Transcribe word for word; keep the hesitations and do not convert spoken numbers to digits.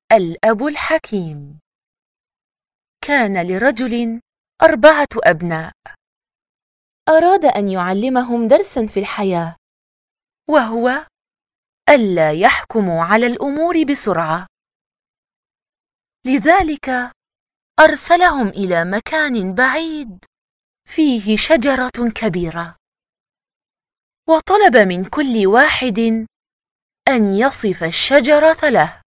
الأب الحكيم. كان لرجل أربعة أبناء، أراد أن يعلمهم درسا في الحياة، وهو ألا يحكموا على الأمور بسرعة. لذلك أرسلهم إلى مكان بعيد فيه شجرة كبيرة، وطلب من كل واحد أن يصف الشجرة له.